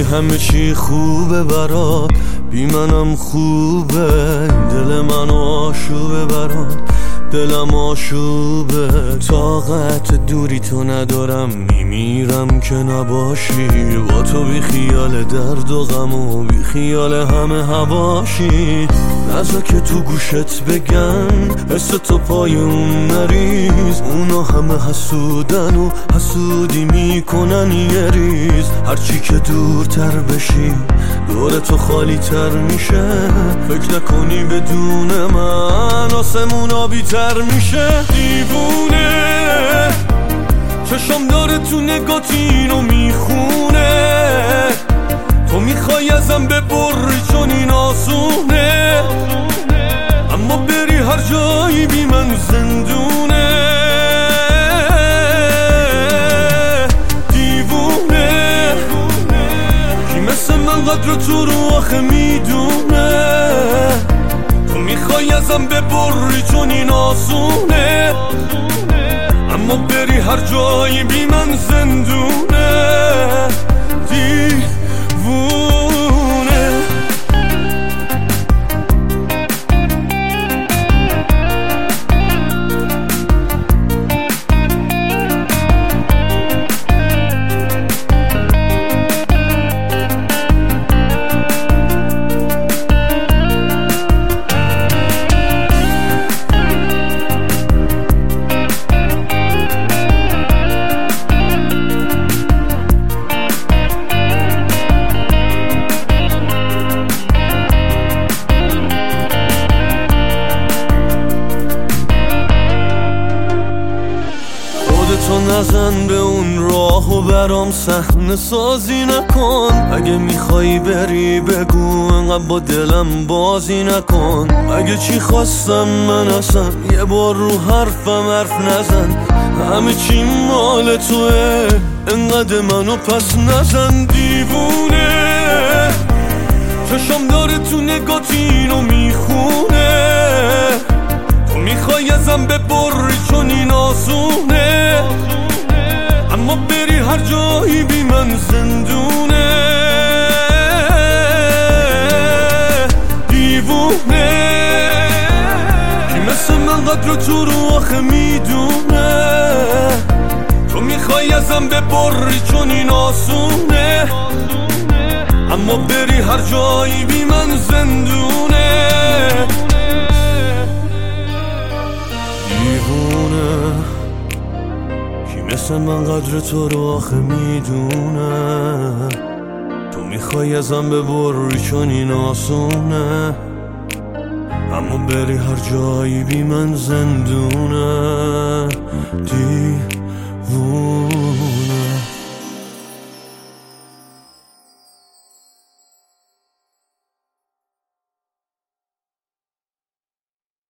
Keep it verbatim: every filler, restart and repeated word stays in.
همه چی خوبه برات، بی منم خوبه. دل من آشوبه برات، دلم آشوبه. طاقت دوری تو ندارم، میمیرم که نباشی. با تو بی خیال درد و غم و بی خیال همه هواشی. نذار که تو گوشت بگن حس تو پای اون نریز. اونا همه حسودن و حسودی میکنن یه ریز. هرچی که دورتر بشی دور تو خالی تر میشه. فکر نکنی بدون من آسمون آبی تر میشه. دیوونه چشم داره تو نگات اینو میخونه. تو میخوای ازم ببری چون این آسونه، اما بری هر جایی بی من زندونه. دیوونه کی مثل من قدر تو رو آخه میدونه. تو میخوای ازم ببری چون این آسونه، اما بری هر جایی بی من زندونه. دیوونه تو نزن به اون راه و برام صحنه سازی نکن. اگه میخوایی بری بگو، انقدر با دلم بازی نکن. اگه چی خواستم من اصلا یه بار رو حرفم حرف نزن. همه چی مال توه، انقدر منو پس نزن. دیوونه چشم داره تو نگات اینو میخونه. تو میخوای ازم ببری چون این آسونه، اما بری هر جایی بی من زندونه. دیوونه کی مثل من قدر تو رو آخه میدونه. تو میخوای ازم ببری چون این آسونه، اما بری هر جایی بی من زندونه. دیوونه کی مثل من قدر تو رو آخه میدونه. تو میخوای ازم ببری چون این آسونه، اما بری هر جایی بی من زندونه. دیوونه